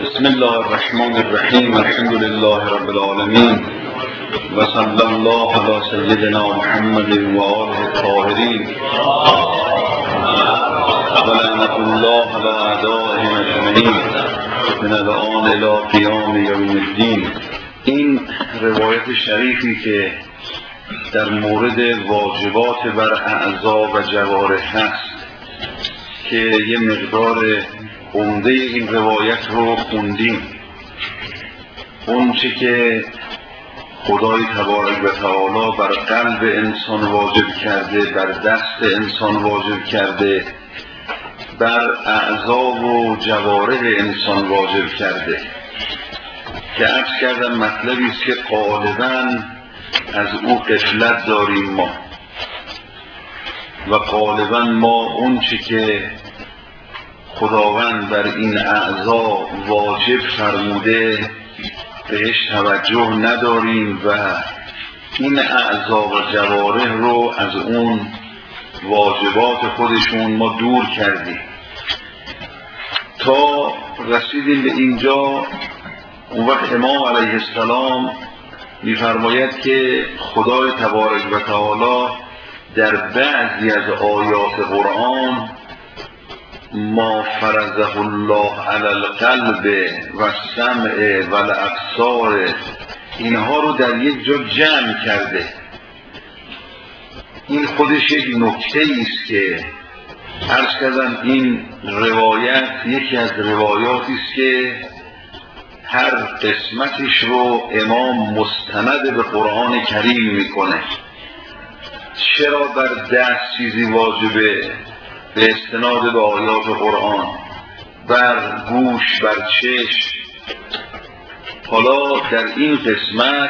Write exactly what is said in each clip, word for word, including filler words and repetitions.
بسم الله الرحمن الرحیم. الحمد لله رب العالمین و صلی الله علی سیدنا محمد و آله الطاهرین و لعنة الله علی اعدائهم اجمعین من الآن الی قیام یوم الدین. این روایت شریفی که در مورد واجبات بر اعضا و جوارح هست که یه مقدار عمده این روایت رو خوندیم، اون چه که خدای تبارک و تعالی بر قلب انسان واجب کرده، بر دست انسان واجب کرده، بر اعضا و جوارح انسان واجب کرده، که عرض کردم مطلبی است که غالباً از او غفلت داریم ما و غالباً ما اون چه که خداوند بر این اعضا واجب فرموده بهش توجه نداریم و این اعضا و جوارح رو از اون واجبات خودشون ما دور کردیم تا رسیدیم به اینجا. اون وقت امام علیه السلام می‌فرماید که خدای تبارک و تعالی در بعضی از آیات قرآن ما فرضه الله علی القلب و السمع و الابصار، اینها رو در یک جا جمع کرده. این خودش یک نکته است که عرض کردم این روایت یکی از روایاتی است که هر قسمتش رو امام مستند به قرآن کریم میکنه. چرا بر دست چیزی واجبه؟ به استناد به آیات قرآن، بر گوش، بر چشم. حالا در این قسمت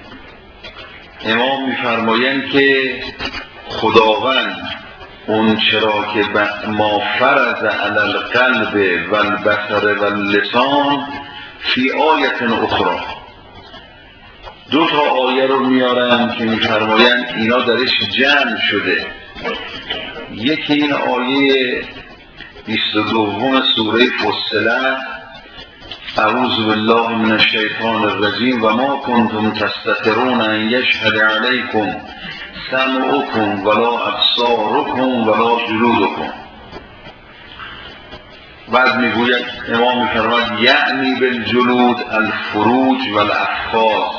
امام می‌فرمایند که خداوند اون چرا که ما فرض علی القلب و البصر و اللسان فی آیت اخرى، دو تا آیه رو میارن که می‌فرمایند اینا درش جمع شده. یکی این آیه بیست و دوم سوره فصلت، اعوذ بالله من الشیطان الرجیم و ما کنتم تستترون ان یشهد علیکم سمعکم ولا ابصارکم ولا جلودکم. بعد میگوید امام میفرماید یعنی بالجلود الفروج و الافخاذ.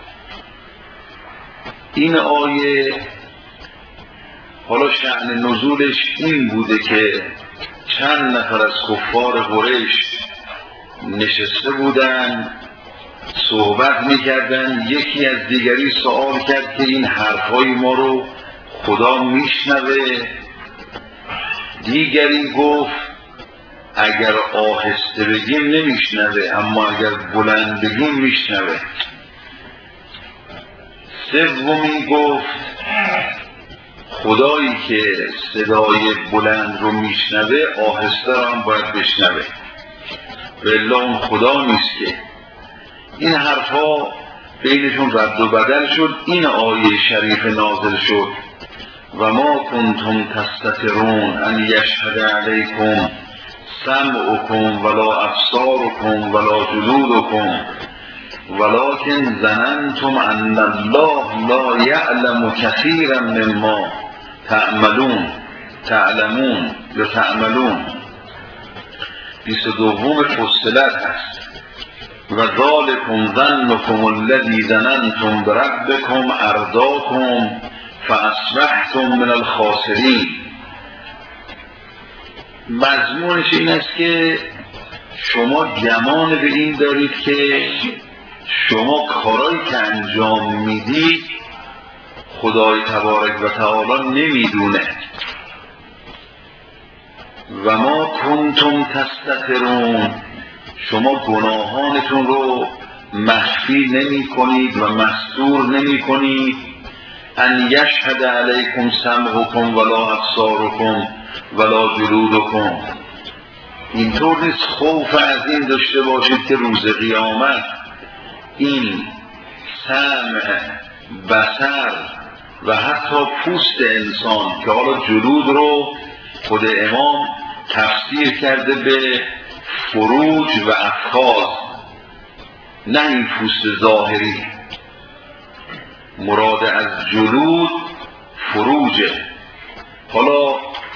این آیه حالا شأن نزولش این بوده که چند نفر از کفار قریش نشسته بودن صحبت میکردن، یکی از دیگری سوال کرد که این حرفای ما رو خدا میشنوه؟ دیگری گفت اگر آهسته بگیم نمیشنوه، اما اگر بلند بگیم میشنوه. سومی گفت خدایی که صدای بلند رو میشنوه آهسته رو هم باید بشنوه، والله اون خدا نیست که. این حرفا بینشون رد و بدل شد. این آیه شریف نازل شد و ما کنتم تستترون ان یشهد علیکم سمعکم ولا ابصارکم ولا جلودکم ولكن ظننتم ان الله لا یعلم کثیرا مما تعملون تعلمون یا تعملون. بیست و دوم فصلت هست و ذالکم ظنکم الذی ظننتم بربکم ارداکم فاصبحتم من الخاسرین. مضمونش این است که شما گمان به این دارید که شما کارایی که انجام میدید خدای تبارک و تعالی نمیدونه. و ما کنتم تستترون، شما گناهانتون رو مخفی نمی کنید و مستور نمی کنید. ان یشهد علیکم سمعکم ولا ابصارکم ولا جلودکم. اینطور نیست خوف از این داشته باشید که روز قیامت این سمع، بصر و حتی پوست انسان، که حالا جلود رو خود امام تفسیر کرده به فروج و افخاذ، نه این پوست ظاهری. مراد از جلود فروجه. حالا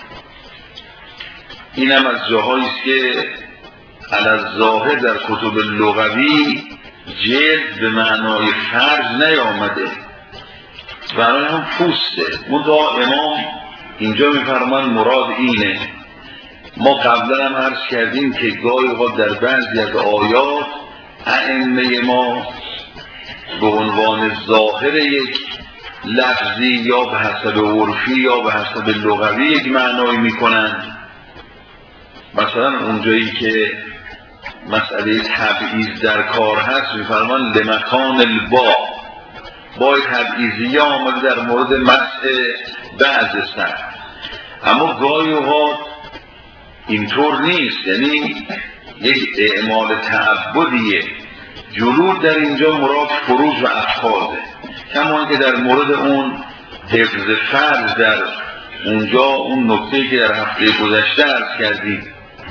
اینم از جاهایی است که علی الظاهر در کتب لغوی جلد به معنای فرج نیامده، برای هم پوسته. منتها امام اینجا میفرمان مراد اینه. ما قبلا هم عرض کردیم که گاهی اوقات در بعضی از آیات ائمه ما به عنوان ظاهر یک لفظی یا به حسب عرفی یا به حسب لغوی یک معنایی میکنن. مثلا اونجایی که مسئله تبعیض در کار هست میفرمان لمکان البا، با تبعیضی آمده در مورد مسح بعض سر، اما گاهی اوقات اینطور نیست، یعنی یک اعمال تعبدیه. جلود در اینجا مراد فروج و افخاذه، کما که در مورد اون حفظ فرج در اونجا اون نکته که در هفته گذشته عرض کردیم.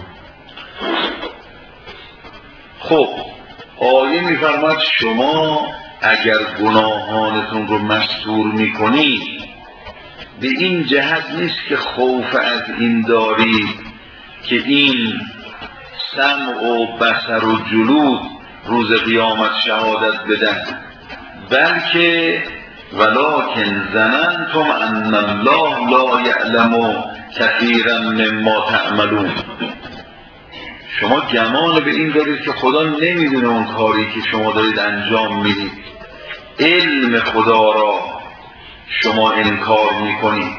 خب آیه میفرماد شما اگر گناهانتون رو مستور میکنید به این جهت نیست که خوف از این دارید که این سمع و بصر و جلود روز قیامت شهادت بدن، بلکه ولکن ظننتم ان الله لا یعلم کثیرا مما تعملون. شما گمان به این دارید که خدا نمیدونه اون کاری که شما دارید انجام میدید، علم خدا را شما انکار میکنید.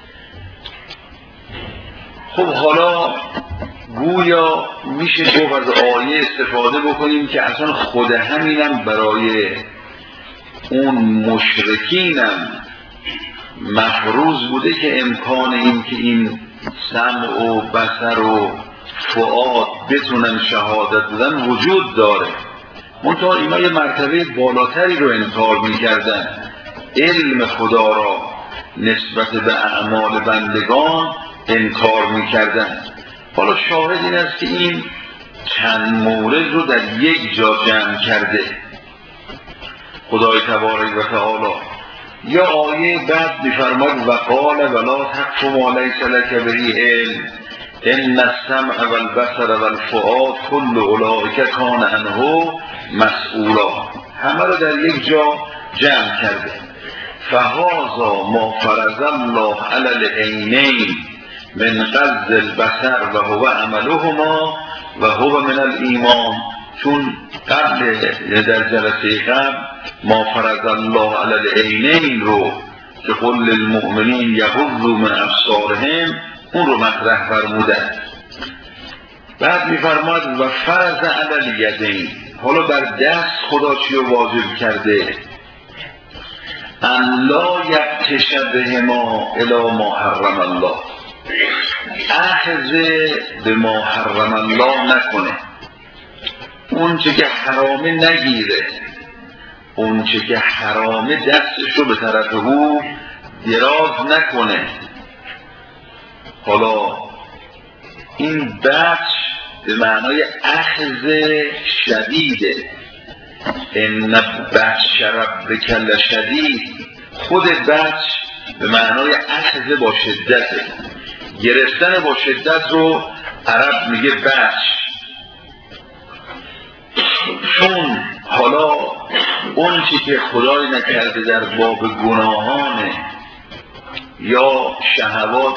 خب حالا گویا میشه گفت از آیه استفاده بکنیم که اصلا خود همینم برای اون مشرکینم مفروض بوده که امکان این که این سمع و بصر و فؤاد بتونن شهادت بدن وجود داره. منتها اینا یه مرتبه بالاتری رو انکار میکردن، علم خدا را نسبت به اعمال بندگان انکار میکردن. حالا شاهد این است که این چند مورد رو در یک جا جمع کرده خدای تبارک و تعالی. یا آیه بعد میفرماد و قال ولا تقف ما لیس لک به علم ان السمع والبصر والفؤاد کل اولئک کان عنه مسئولا. همه رو در یک جا جمع کرده. فهذا ما فرض الله علی العینین من قصد البصر و هو عملهما و هو من الایمان. چون قبل در جلسه قبل ما فرض الله علی العینین رو که قل للمؤمنین یغضوا من ابصارهم اون رو مطرح فرمودن. بعد میفرماد و فرض علی الیدین. حالا بر دست خدا چی رو واجب کرده؟ ان لا یبطش بهما الی ما حرم الله، اخذ به ما حرم الله نکنه، اون چه که حرامه نگیره، اون چه که حرامه دستش رو به طرف او دراز نکنه. حالا این بطش به معنای اخذ شدیده. ان بطش ربک لشدید. خود بطش به معنای اخذ با شدته، گرفتن با شدت رو عرب میگه بطش. چون حالا اون چی که خدای نکرده در باب گناهان یا شهوات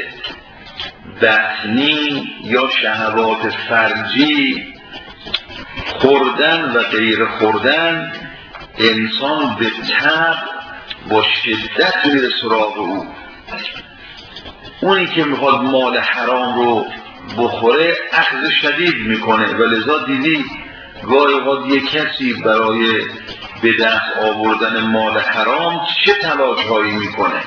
بطنی یا شهوات فرجی، خوردن و غیر خوردن، انسان به طبع با شدت میره سراغ او. اونی که میخواد مال حرام رو بخوره اخذ شدید میکنه و لذا دیدی گاهی اوقات یک کسی برای به دست آوردن مال حرام چه تلاش هایی میکنه.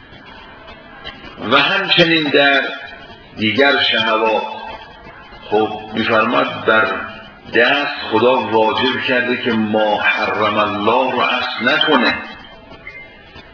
و همچنین در دیگر شهوات. خب میفرماد بر دست خدا واجب کرده که ما حرم الله رو اصل نکنه،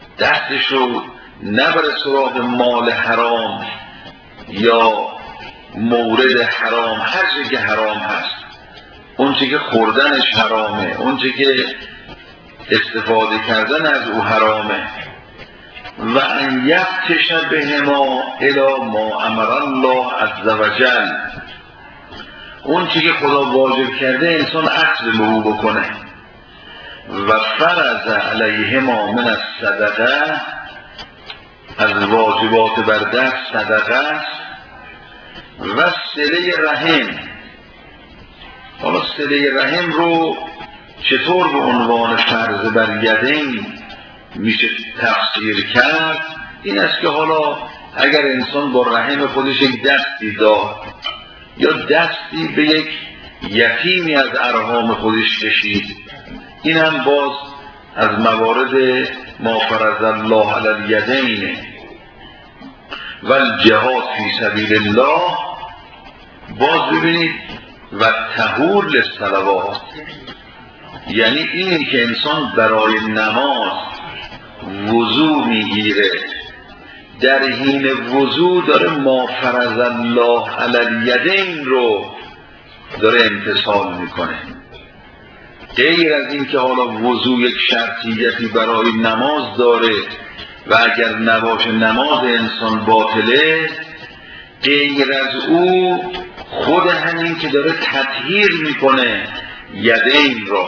دستش رو نبره سراغ مال حرام یا مورد حرام، هر چه که حرام هست، اون چه که خوردنش حرامه، اون چه که استفاده کردن از او حرامه. و ان یفتش بهما الی ما امر الله عز وجل، اون چی که خدا واجب کرده انسان اخذ به او بکنه. و فرض علیهما من الصدقه، از واجبات بر دست صدقه است. و صله رحم، حالا صله رحم رو چطور به عنوان فرض بر یدین میشه تفسیر کرد؟ این است که حالا اگر انسان با رحم خودش یک دستی داد یا دستی به یک یتیمی از ارحام خودش کشید، این هم باز از موارد ما فرض الله علی الیدین. و الجهاد فی سبیل الله، باز ببینید و طهور للصلوات، یعنی اینی که انسان برای نماز وضو میگیره، در حین وضو داره ما فرض الله علی الیدین رو داره امتثال میکنه. غیر از این که حالا وضو یک شرطیتی برای نماز داره و اگر نباشه نماز انسان باطله، غیر از او خود همین که داره تطهیر میکنه یدین را.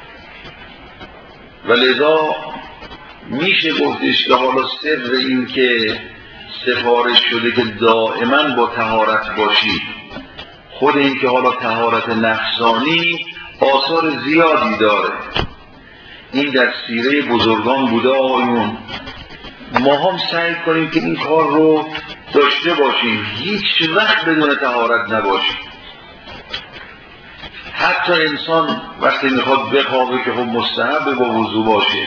و لذا میشه گفتش که حالا سر این که سفارش شده که دائما با طهارت باشی، خود این که حالا طهارت نفسانی آثار زیادی داره. این در سیره بزرگان بوده آیون. ما هم سعی کنیم که این کار رو داشته باشیم، هیچ وقت بدون طهارت نباشیم. حتی انسان وقتی میخواد بخوابه که خب مستحب با وضو باشه،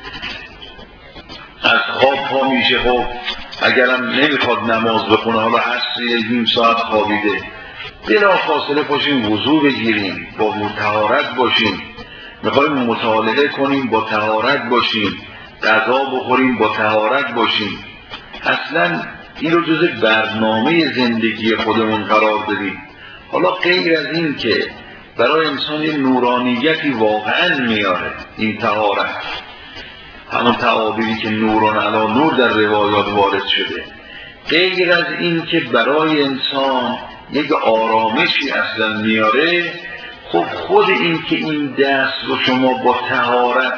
از خواب پا میشه، خب اگرم نمیخواد نماز بخونه، حالا عصری نیم ساعت خوابیده، بلا فاصله پاشیم وضو بگیریم، با طهارت باشیم. میخوایم مطالعه کنیم، با طهارت باشیم. غذا بخوریم، با طهارت باشیم. اصلا این رو جز برنامه زندگی خودمون قرار بدیم. حالا غیر از این که برای انسان یه نورانیتی واقعا میاره این طهارت، همون تعابیری که نوران علی نور در روایات وارد شده، غیر از این که برای انسان یک آرامشی اصلا میاره، خب خود این که این دست رو شما با طهارت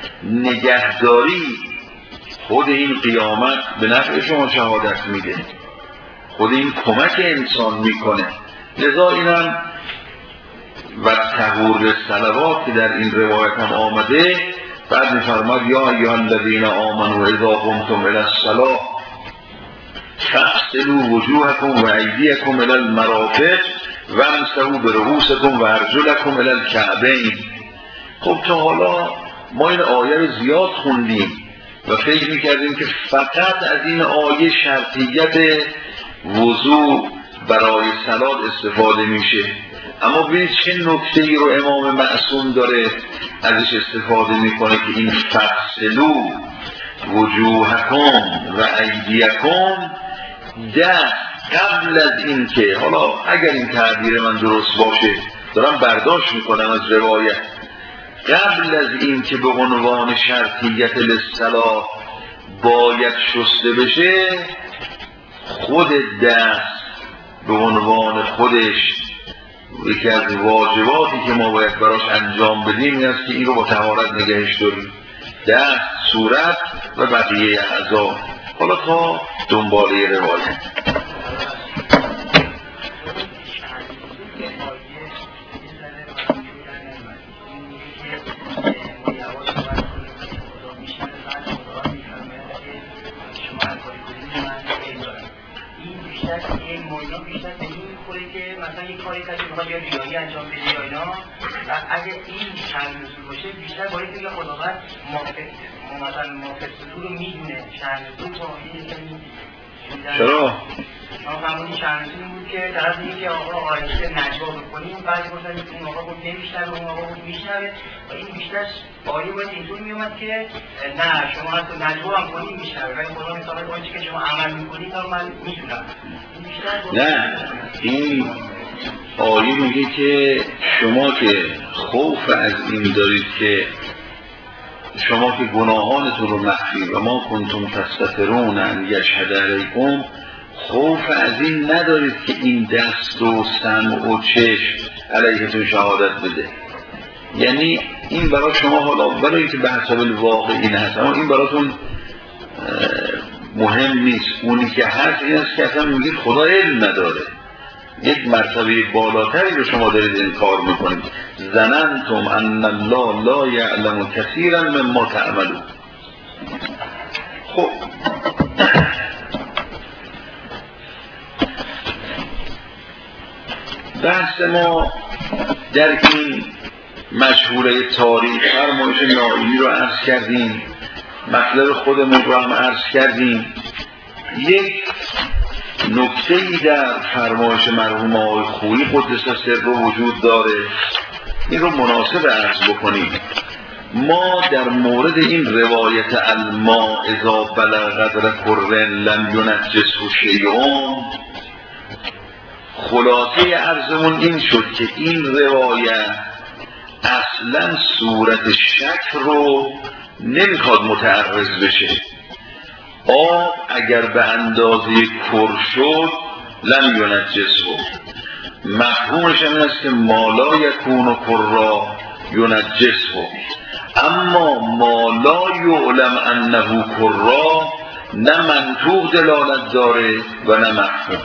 نگهداری، خود این قیامت به نفع شما شهادت میده، خود این کمک انسان میکنه. لذا اینم و طهور صلوات که در این روایت هم آمده، بعد میفرماد یا ایها الذین آمنوا اذا قمتم الی الصلاة فاغسلوا وجوهکم و ایدیکم الی المرافق وامسحوا برؤوسکم و ارجلکم الی الکعبین. خب تا حالا ما این آیه رو زیاد خوندیم و فکر میکردیم که فقط از این آیه شرطیت وضو برای صلات استفاده میشه، اما ببینید چه نکته‌ای رو امام معصوم داره ازش استفاده میکنه که این فغسلوا وجوهکم و ایدیکم، دست قبل از این که، حالا اگر این تعبیر من درست باشه دارم برداشت میکنم از روایت، قبل از این که به عنوان شرطیت للصلاة باید شسته بشه، خود دست به عنوان خودش یکی از واجباتی که ما باید براش انجام بدیم این است که این رو با طهارت نگهش داریم، دست، صورت و بقیه اعضا. حالا تا دنباله روایت. یا ریایی انجام بدی یا اینا، و اگه این شأن نزول باشه بیشتر باید بگه خداوند مثلا موافق صدور رو میدونه شأن نزول با این چرا؟ ما همونی شأن نزول بود که در از اینکه آقا آیشه نجوا بکنیم، بعد گفتن اون آقا بود نمیشنه و اون آقا بود میشنه و این بیشتر آیه باید اینطور میومد که نه شما حتی نجوا هم کنیم میشنه، ولی خدا مثلا آنچه که شما عمل میکنید رو من میدونم. نه، این آیه میگه که شما که خوف از این دارید که شما که گناهانتون رو مخفی و ما کنتم تستترون ان یشهد علیکم، خوف از این ندارید که این دست و سمع و چشم علیهتون شهادت بده. یعنی این برای شما حالا برای اینکه به حسب الواقع این هست، اما این براتون مهم نیست. اونی که هست این است که اصلا میگید خدا علم نداره، یک مرتبه بالاتری رو شما دارید انکار میکنید. ظننتم ان الله لا یعلم کثیرا مما تعملون. خب بحث ما در این مشهوره تاریخ فرمایش نائینی رو عرض کردیم، مطلب خودمون رو هم عرض کردیم. یک نکته‌ای در فرمایش مرحوم آقای خویی قدس سره وجود داره، این رو مناسب عرض بکنیم. ما در مورد این روایت الماء اذا بلغ قدر کرن لم ینجسه شیء، خلاصه عرضمون این شد که این روایت اصلا صورت شک رو نمیخواد متعرض بشه. آب اگر به اندازه پر شد لم ینجسه، مفهومش این است که ما لا یکون کرا ینجسه، اما ما لا یعلم انه کرا نه منطوق دلالت داره و نه مفهوم.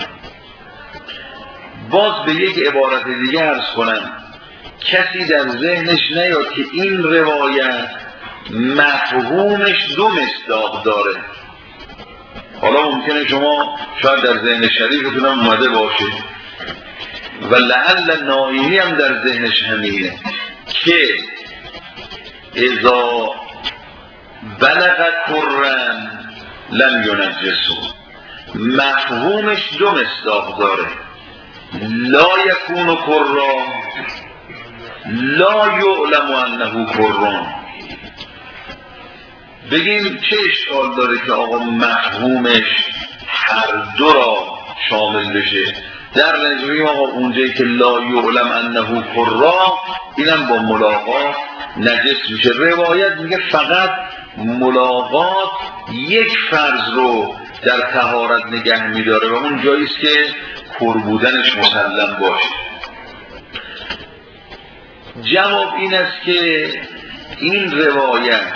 باز به یک عبارت دیگه عرض کنم، کسی در ذهنش نیاد که این روایت مفهومش دو مصداق داره. حالا ممکنه شما شاید در ذهن شریفتون هم اومده باشه و لعل نائینی هم در ذهنش همینه که اذا بلغ کرن لم ینجسه، مفهومش دو مصداق داره. لا یکون کرا، لا یعلم انه کران. بگیم چه اشکال داره که آقا مفهومش هر دو را شامل بشه؟ در نظریم آقا اونجایی که لا یعلم انه کرا اینم با ملاقات نجس میشه. روایت میگه فقط ملاقات یک فرض رو در طهارت نگه میداره و اون جاییست که پر بودنش مسلم باشه. جواب این است که این روایت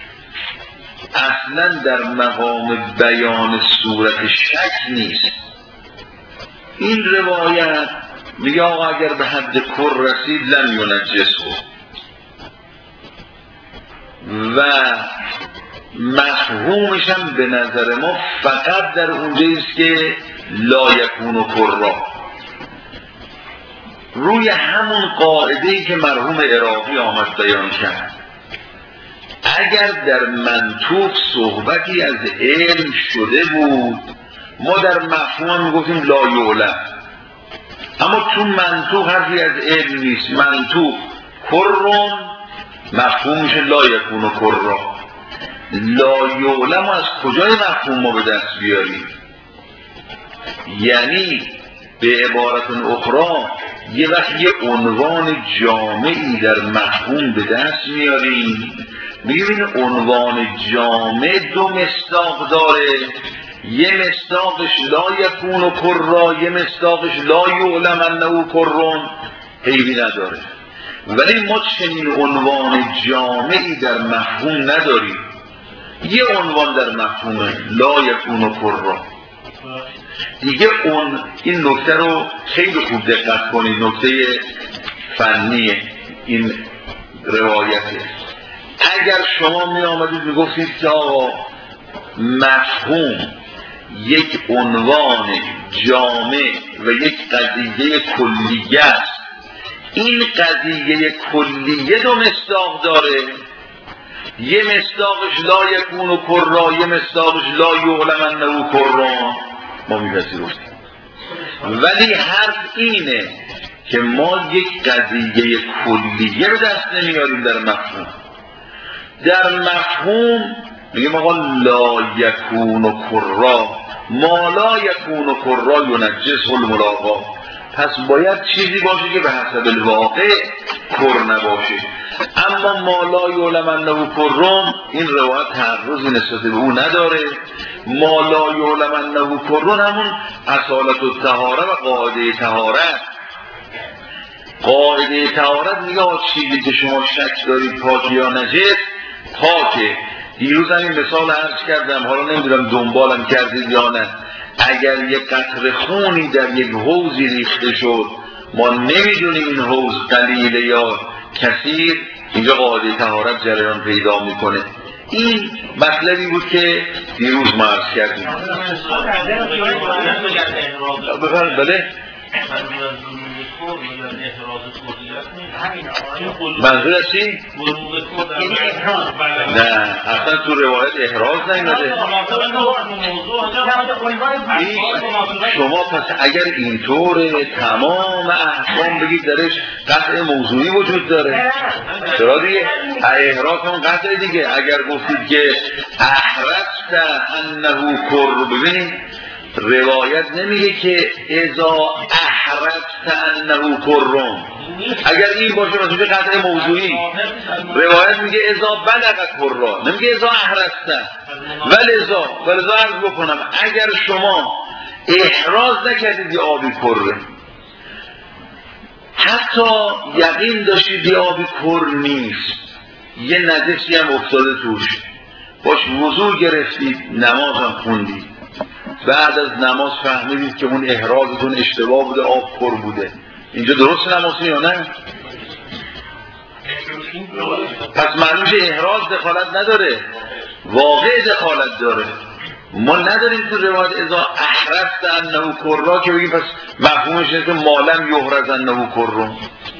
اصلا در مقام بیان صورت شک نیست. این روایت میگه آقا اگر به حد کر رسید لم ینجسه و مفهومش هم به نظر ما فقط در اونجاییست که لا یکون کرا. روی همون قاعده‌ای که مرحوم عراقی آمد بیان کرد، اگر در منطوق صحبتی از علم شده بود ما در مفهوم میگفتیم لا یعلم، اما تو منطوق حرفی از علم نیست. منطوق کرون، مفهومش لا یکون کرا. لا یعلم از کجای مفهوم ما به دست بیاریم؟ یعنی به عبارت اخرى یه وقت یه عنوان جامعی در مفهوم به دست میاریم، میگیم این عنوان جامع دو مصداق داره، یه مصداقش لا یکون کرا، یه مصداقش لا یعلم انه کرون، حیبی نداره. ولی ما چنین عنوان جامعی در مفهوم نداریم. یه عنوان در مفهوم لا یکون کرا دیگه. اون این نکته رو خیلی خوب دقت کنید، نکته فنی این روایته. اگر شما می آمدید می گفتید که آقا مفهوم یک عنوان جامع و یک قضیه کلیه است، این قضیه کلیه دو مصداق داره، یه مصداقش لا یکون کرا، یه مصداقش لا یعلم انه کرا، ما میپذیریم. ولی حرف اینه که ما یک قضیه کلیه رو دست نمیاریم در مفهوم. در مفهوم میگیم آقا لا یکون کرا، مالا یکون و کرا ینجسه الملاقا، پس باید چیزی باشه که به حسب الواقع کر نباشه. اما مالا یعلم انه کرم، این روایت تعرضی نسبت به او نداره. مالا یعلم انه کرم همون اصالت الطهاره و قاعده طهارت. قاعده طهارت میگه چیزی که شما شک دارید پاک یا نجس پاکه. دیروز هم این مثال عرض کردم، حالا نمیدونم دنبالم کردید یا نه. اگر یک قطره خونی در یک حوضی ریخته شد، ما نمیدونیم این حوض قلیله یا کثیر، اینجا قاعده طهارت جریان پیدا میکنه. این مطلبی بود که دیروز ما عرض کردیم. بفرمایید. بله منظور از چی؟ نه اصلا تو روایت احراز نیامده. شما پس اگر اینطوره تمام احکام بگید درش قطع موضوعی وجود داره. چرا دیگه؟ احراز هم قطع دیگه. اگر گفتید که احرزت انه کر، ببینید روایت نمیگه که اذا احرزت انه کرم. اگر این باشه مثلا قطع موضوعی، روایت میگه اذا بلغ کرا، نمیگه اذا احرزت. ولذا ولذا عرض بکنم اگر شما احراز نکردید یه آبی کره، حتی یقین داشتید یه آبی کر نیست، یه نجسی هم افتاده توش، باش وضو گرفتید، نماز هم خوندید، بعد از نماز فهمیدید که اون احرازتون اشتباه بوده، آب کر بوده، اینجا درست نمازی یا نه؟ پس معلومه احراز دخالت نداره، واقع دخالت داره. ما نداریم تو روایت اذا احرزت انه کرا که بگیم پس مفهومش اینه که مالم یحرز انه کرم.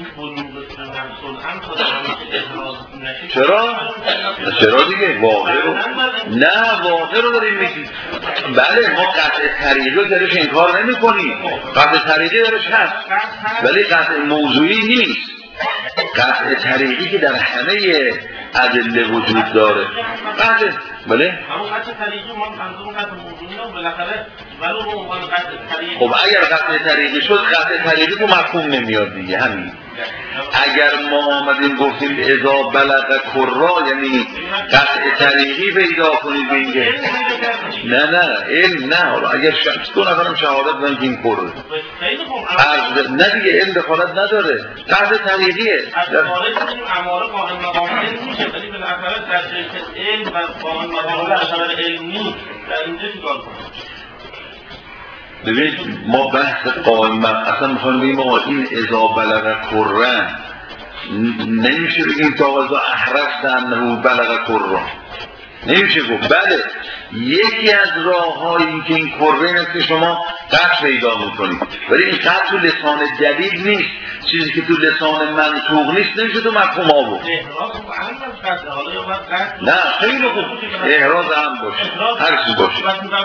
چرا؟ چرا دیگه؟ واقع رو نه، واقع رو داریم میگیم. بله ما قطع طریقی رو درش انکار نمی کنیم، قطع طریقی درش هست، ولی قطع موضوعی نیست. قطع طریقی که در همه ادله وجود داره. قطع بله؟ خب اگر قطع طریقی شد، قطع طریقی تو مفهوم نمیاد دیگه. همین اگر ما آمدیم گفتیم اذا بلغ کرا، یعنی قطع طریقی پیدا کنید بینگه. نه نه علم نه. حالا اگر شخص دو نفرم شهادت بدن که این کره، نه دیگه علم دخالت نداره، قطع طریقیه. در اماره قائم مقام علم میشه، ولی بالاخره در شرکت علم و قائم مقام علم نیست. در اینجا چیکار کنیم؟ ببینید ما بحث قائم اصلا میخوایم بگیم آقا این اذا بلغ کرن نمیشه بگیم که آقا اذا احرزت انه بلغ کرن، نمیشه گفت. بله یکی از راه های این که این کره اینه که شما قطع پیدا میکنید، ولی این قطع تو لسان دلیل نیست، چیزی که تو لسان منطوق نیست نمیشه تو مفهوم ها بود. نه خیلی خوب احراز هم باشه، هر چیز باشه.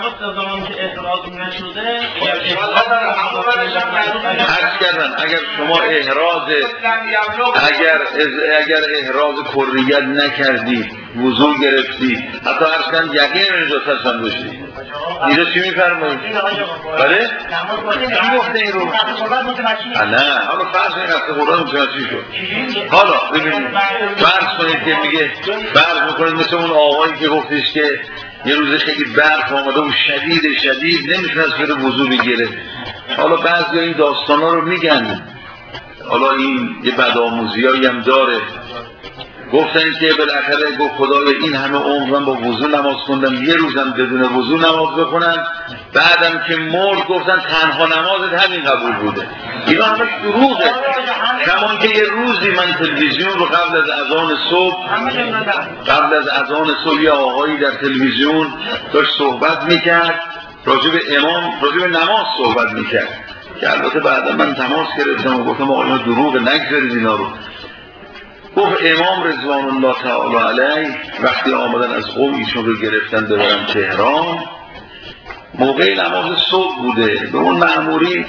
عرض کردن اگر شما احراز اگر اگر احراز کریت نکردید، وضو گرفتید، حتی عرض کردن یقین نجاست هم داشتید، اینجا چی میفرمایید؟ بله؟ چی گفته این رو؟ نه حالا فرض این هسته قرآن متوجه شد. حالا ببینید فرض کنید که میگه، فرض میکنید مثل اون آقایی که گفتش که یه روزه خیلی برف آمده و شدید شدید نمیتونست بره وضو بگیره. حالا بعضی این داستان ها رو میگن، حالا این یه بدآموزیایی هم داره. گفتن که بالاخره گفت خدای این همه عمرم با وضو نماز خوندم، یه روزم بدون وضو نماز بخونم، بعدم که مرد گفتن تنها نمازت همین قبول بوده. اینا همه دروغه. کمان که یه روزی من تلویزیون رو قبل از اذان صبح قبل از اذان صبح یه آقایی در تلویزیون داشت صحبت میکرد راجع به امام، راجع به نماز صحبت میکرد که البته بعدا من تماس گرفتم و گفتم آقا دروغه، نگذارید اینا رو. گفت امام رضوان الله تعالی علیه وقتی آمدن از قم ایشون رو گرفتن ببرن تهران، موقع نماز صبح بوده، به اون مأموری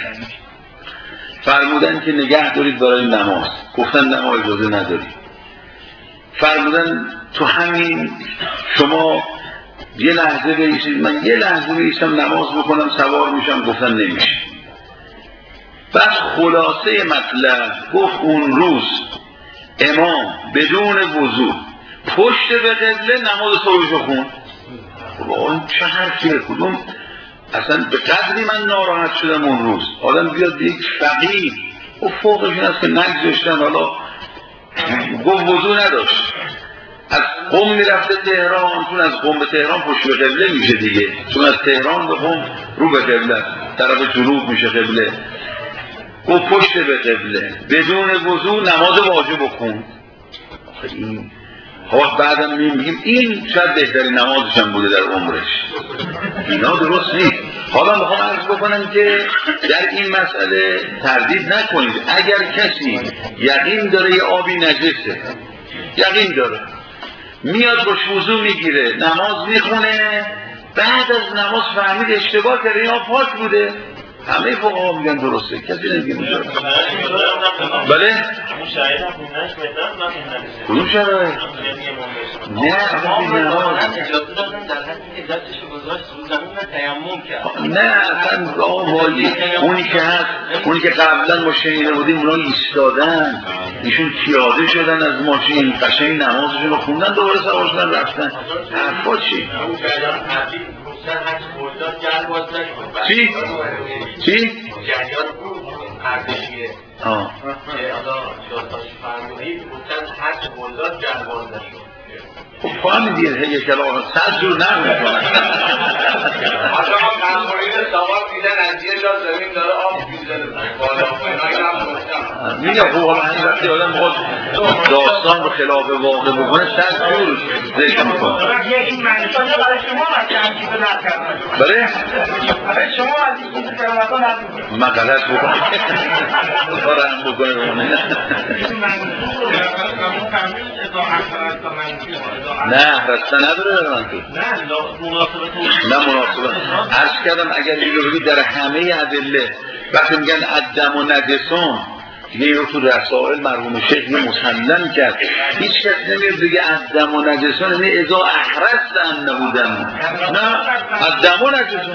فرمودن که نگه دارید برای نماز. گفتن نه ما اجازه ندارید. فرمودن تو همین شما یه لحظه بایستید، من یه لحظه بایستم نماز بکنم سوار میشم، گفتن نمیشه. بعد خلاصه مطلب گفت اون روز امام بدون وضو پشت به قبله نماز صبحشو خوند. اون چه حرفیه؟ کدوم اصلا به قدری من ناراحت شدم اون روز. آدم بیاد یک فقیه و فوقش این است که نگذاشتن، حالا گفت وضو نداشت، از قم میرفته تهران، چون از قم به تهران پشت به قبله میشه دیگه، چون از تهران به قم رو به قبله، طرف جنوب میشه قبله، و پشت به قبله بدون وضو نماز واجب بخون. این خب بعدم میگیم این شاید بهترین نمازش هم بوده در عمرش. اینا درست نیست. حالا میخوام عرض بکنم که در این مسئله تردید نکنید. اگر کسی یقین داره یه آبی نجسه، یقین داره، میاد باش وضو میگیره نماز میخونه، بعد از نماز فهمید اشتباه کرده این آب پاک بوده، همه فقها میگن درسته، کسی نمیگه میگه. بله؟ کدوم شرایط؟ نه نه اصلا واجی اونی که هست، اونی که قبلا ما شنیده بودیم اونا ایستادن، ایشون پیاده شدن از ماشین، قشنگ نمازشون رو خوندن، دوباره سوار شدن رفتن. حرفا چی؟ چی؟ چی؟ جریان ارزشیه آه که حالا شادتاش فرمونید گفتن هر چه بلداد جلواز نشد. خب فهمیدید هیه کلام صد جور نمی کنن. حالا ما فرمونید سوار دیدن از یه جا زمین داره آب میزنه بالا اینایی هم گفتم میگه خب حالا همین وقتی آدم خود داستان رو خلاف واقع بکنه صد جور ذکر میکنه. این منشان برای شما مثلا چیز نکردن، بله؟ برای شما از این چیز فرمتان نکنید، من غلط بکنم کارم بکنه بمونه. نه رسته نداره در من تو نه مناسبت. عرض کردم اگر این رو بگید در همه ادله وقتی میگن الدم و نجسون دیگه رو تو رسائل مرحوم شیخ مسلم کرد، هیچ کس نمیاد بگه الدم و نجسون یعنی اذا احرست انه دم، نه الدم و نجسون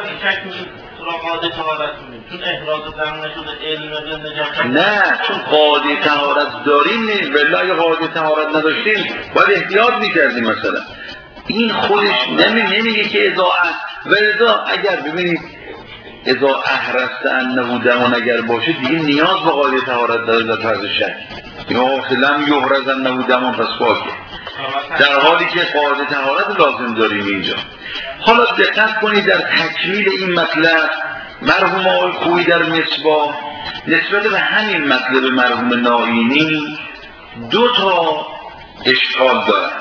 چون احراز دم نشده علم نجاست، نه چون قاعده طهارت داریم نیست، ولی اگه قاعده طهارت نداشتیم باید احتیاط میکردیم. مثلا این خودش نمی نمیگه که اذا ولذا اگر ببینید اذا احرست انه دمون اگر باشه دیگه نیاز به قاعده طهارت داره در فرض شک، یا لم یحرز انه دمون پس پاکه، در حالی که قاعده طهارت لازم داریم اینجا. حالا دقت کنید در تکمیل این مطلب مرحوم آقای خویی در مصباح نسبت به همین مطلب مرحوم نائینی دو تا اشکال دارن.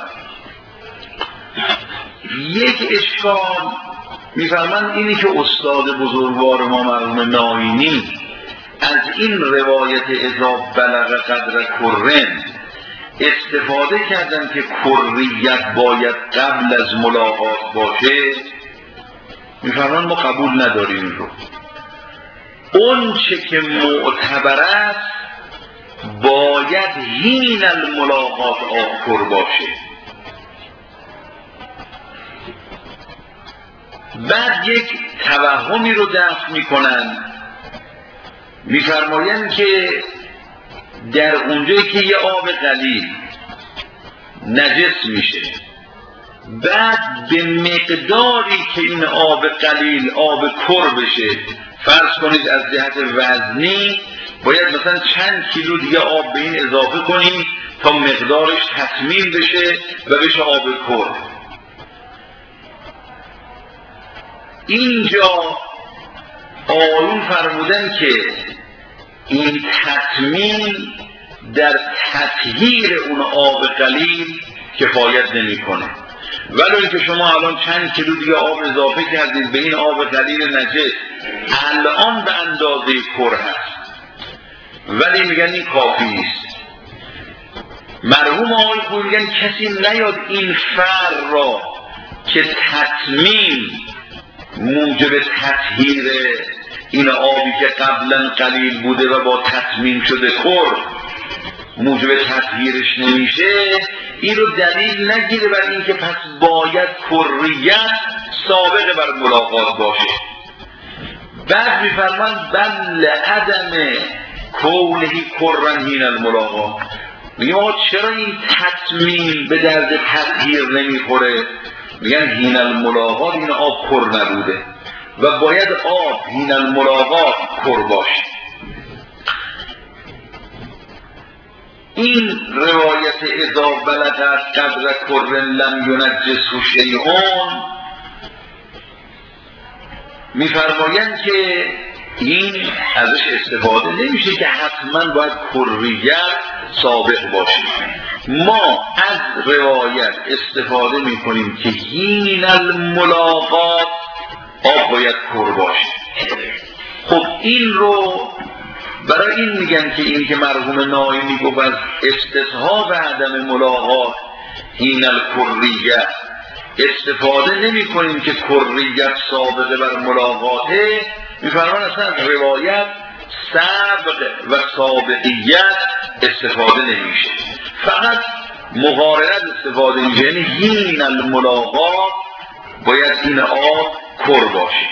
یک اشکال میفرمند اینی که استاد بزرگوار ما مرحوم نائینی از این روایت اذا بلغ قدر کرن استفاده کردن که کریت باید قبل از ملاقات باشه، میفرمایند ما قبول نداریم رو. اون چه که معتبر است باید حین الملاقات آخر باشه. بعد یک توهمی رو دفع میکنن، میفرمایند که در اونجایی که یه آب قلیل نجس میشه، بعد به مقداری که این آب قلیل آب کر بشه، فرض کنید از جهت وزنی باید مثلا چند کیلو دیگه آب به این اضافه کنید تا مقدارش تکمیل بشه و بشه آب کر. اینجا آیون فرمودن که این تکمیل در تطهیر اون آب قلیل کفایت نمی کنه، ولی اینکه شما الان چند کیلو دیگه آب اضافه کردید به این آب قلیل نجس الان به اندازه کر هست، ولی میگن این کافی نیست. مرحوم آقای خویی میگن کسی نیاد این فر را که تطمیل موجب تطهیر این آبی که قبلا قلیل بوده و با تطمیم شده کر موجب تطهیرش نمیشه، این رو دلیل نگیره بر این که پس باید کریت سابق بر ملاقات باشه. بعد میفرمان بل عدم کولهی کرن هین الملاقات، میگه آقا چرا این تطمیل به درد تطهیر نمیخوره؟ میگن هین الملاقات این آب کر نبوده و باید آب هین الملاقات کر باشه. این روایت اذا بلغ قدر کر لم ینجسه شیء میفرمایند که این ازش استفاده نمیشه که حتما باید کریت سابق باشه. ما از روایت استفاده میکنیم که هین الملاقات آب باید کر باشه. خب این رو برای این میگن که این که مرحوم نائی میگفت از استصحاب عدم ملاقات هین الکریت استفاده نمی کنیم که کریت سابقه بر ملاقاته، میفرمان اصلا از روایت سبق و سابقیت استفاده نمیشه، فقط مقارنت استفاده میشه. یعنی هین الملاقات باید این آب کر باشه.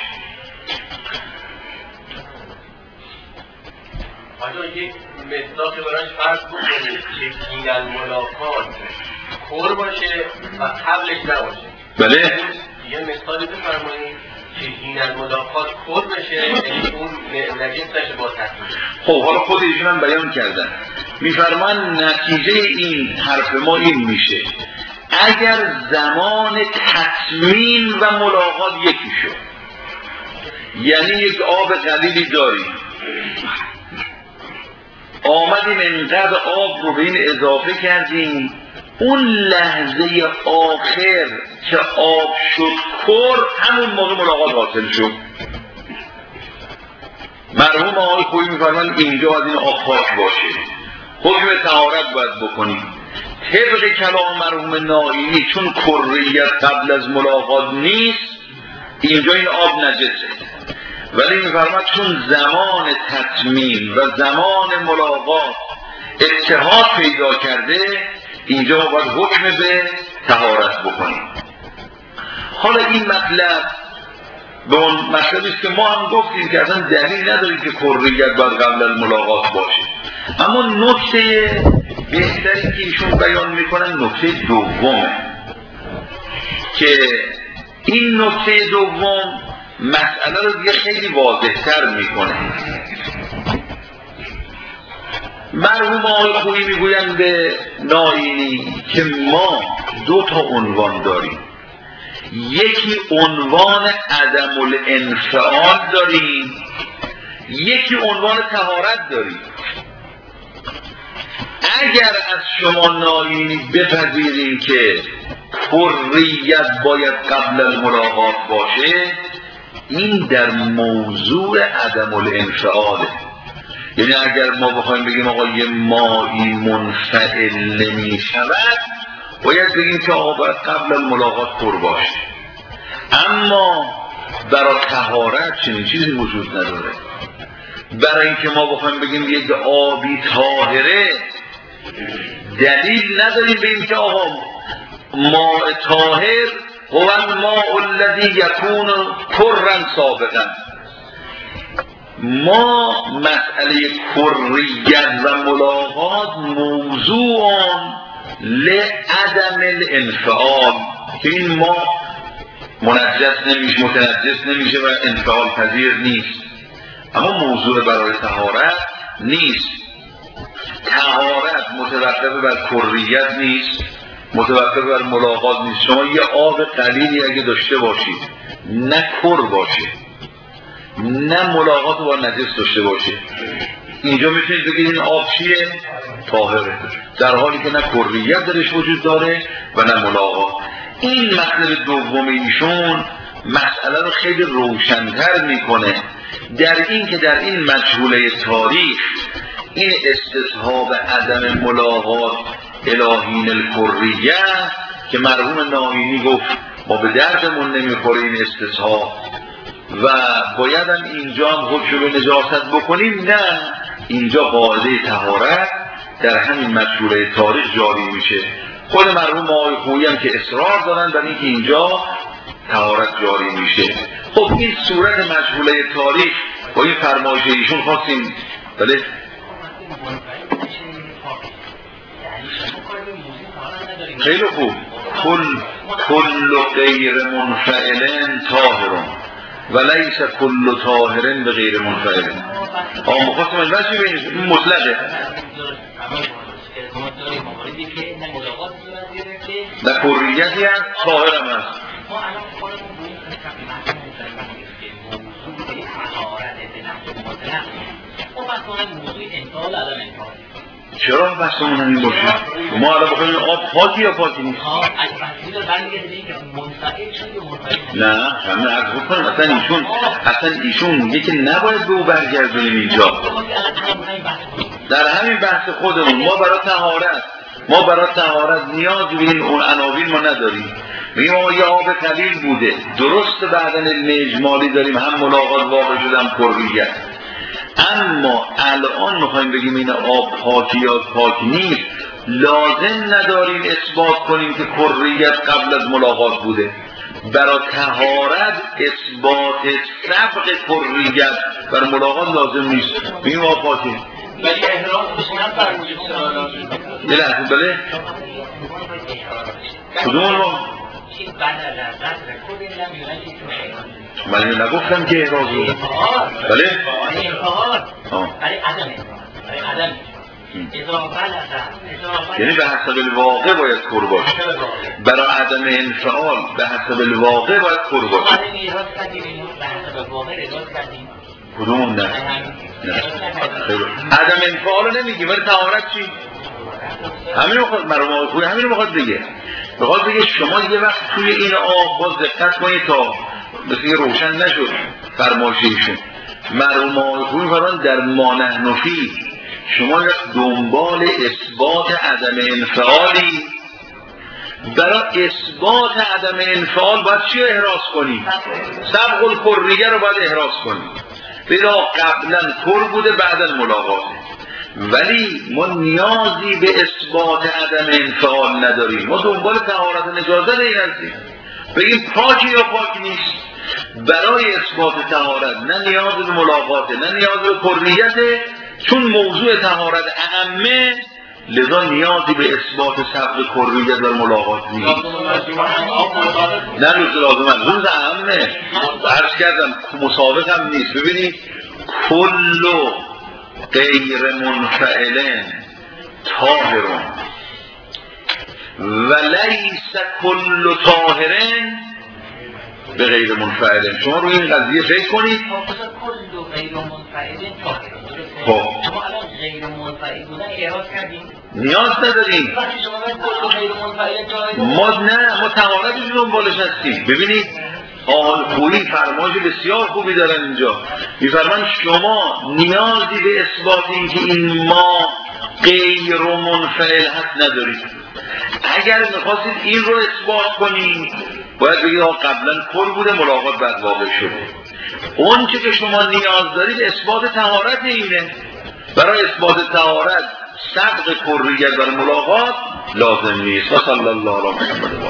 آیا یک مصداقی برایش فرض بکنید که هین الملاقات کر باشه و قبلش نباشه؟ بله؟ یه مثالی بفرمایید که هین الملاقات کر بشه، یعنی اون نجس نشه با تطهیر. خب حالا خود ایشون هم بیان کردن، میفرمان نتیجه این حرف ما این میشه اگر زمان تطمین و ملاقات یکی شد، یعنی یک آب قلیلی داریم، آمدیم انقدر آب رو به این اضافه کردیم، اون لحظه آخر که آب شد کر همون موقع ملاقات حاصل شد. مرحوم آقای خویی میفرمان اینجا از این آب پاک باشه، حکم طهارت باید بکنیم. طبق کلام مرحوم نائی چون کریت قبل از ملاقات نیست اینجا این آب نجسه، ولی میفرماد چون زمان تطمین و زمان ملاقات اتحاد پیدا کرده اینجا ما باید حکم به طهارت بکنیم. حالا این مطلب به اون مطلبی است که ما هم گفتیم که اصلا دلیل نداریم که کریت باید قبل الملاقات باشه، اما نکته بهتری که ایشون بیان میکنن نکته دومه که این نکته دوم مسئله رو دیگه خیلی واضح تر میکنه. مرحوم آقای خویی میگویند به نائی که ما دو تا عنوان داریم، یکی عنوان عدم الانفعال داریم، یکی عنوان طهارت داریم. اگر از شما نائی بپذیریم که کریت باید قبل الملاقات باشه، این در موضوع عدم الانفعاله. یعنی اگر ما بخوایم بگیم آقا یه مایی منفعل نمی شود، باید بگیم که آقا باید قبل الملاقات کر باشه. اما برای طهارت چنین چیزی وجود نداره. برای اینکه ما بخوایم بگیم یک آبی طاهره، دلیل نداریم بگیم که آقا ماء طاهر هو الماء الذی یکون کرا سابقا. ما مسئله کریت و ملاقات موضوع لعدم الانفعال که این ما منجس نمیشه، متنجس نمیشه و انفعال پذیر نیست، اما موضوع برای طهارت نیست. طهارت متوقف بر کریت نیست، متوقف بر ملاقات نیست. شما یه آب قلیلی اگه داشته باشید نه کر باشه نه ملاقات با نجس داشته باشه، اینجا میتونید بگید این آب چیه؟ طاهره، در حالی که نه کریت درش وجود داره و نه ملاقات. این مطلب دوم ایشون مسئله رو خیلی روشن‌تر میکنه در این که در این مجهوله تاریخ این استصحاب عدم ملاقات الهین الکریه که مرحوم نائی گفت ما به دردمون نمیخوره این استصحاب و باید هم اینجا هم حکم به نجاست بکنیم، نه، اینجا قاعده طهارت در همین مشهوره تاریخ جاری میشه. خود مرحوم آقای خویی هم که اصرار دارن بر اینکه اینجا طهارت جاری میشه. خب این صورت مشهوره تاریخ با این فرمایش ایشون خواستیم بله خیلی خوب. کل کل غیر منفعل طاهر و لیس کل طاهر به غیر منفعل. آقا مخواستم این بچه بینید این مطلقه در کلیتی هست طاهر هم هست. چرا بحثمون همین باشه؟ ما الان بخوایم آب پاکی یا پاکی نیست؟ نه همه عرض بکنم اصلا ایشون اصلا ایشون میگه که نباید به او برگردونیم اینجا. در همین بحث خودمون ما برای طهارت ما برای طهارت نیاز به این اون عناوین ما نداریم. میگیم ما یه آب قلیل بوده درست بعدن علم اجمالی داریم هم ملاقات واقع شده هم کریت، اما الان میخوایم بگیم این آب پاکی یا پاک نیست لازم نداریم اثبات کنیم که کریت قبل از ملاقات بوده. برای طهارت اثبات سبق کریت بر ملاقات لازم نیست. میگیم آب پاکی ولی احرام بسیار فرمودید یه لحظه بله کدوم رو من نگفتم که احراز رو بله یعنی به حسب الواقع باید کر باشه. برای عدم انفعال به حسب الواقع باید کر باشه. کدوم نه عدم انفعال رو نمیگیم ولی طهارت چی؟ همین رو میخواد مرحوم آقای خویی همین رو میخواد بگه. میخواد بگه شما یه وقت توی این آب باز دقت کنید تا مثل روشن نشد فرمایش ایشون. مرحوم آقای خویی میفرمایند در ما نحن فیه شما دنبال اثبات عدم انفعالی. برای اثبات عدم انفعال باید چی رو احراز کنی؟ سبق الکریه رو باید احراز کنی. بلا قبلا کر بوده بعدا ملاقات، ولی ما نیازی به اثبات عدم انفعال نداریم. ما دنبال طهارت نجاست این هستیم بگیم پاکی یا پاک نیست. برای اثبات طهارت نه نیاز به ملاقاته نه نیاز به کریته، چون موضوع طهارت اهمه لذا نیازی به اثبات سبق کریت در ملاقات نیست. نه روز لازم روز اهمه عرض کردم مسابق هم نیست. ببینید کل غیر منفعل طاهر و لیس کل طاهر به غیر منفعل. شما روی این قضیه فکر کنید. خب نیاز نداریم ما نه ما طهارتش دنبالش هستیم. ببینید آقای خویی فرمایش بسیار خوبی دارن اینجا. میفرمان شما نیازی به اثبات اینکه این ما غیر منفعل هست ندارید. اگر میخواستید این رو اثبات کنید باید بگید آقا قبلا کل بوده ملاقات بعد واقع شده. اون چه که شما نیاز دارید اثبات طهارت اینه. برای اثبات طهارت سبق کریت بر ملاقات لازم نیست. و صلی الله علیه و سلم.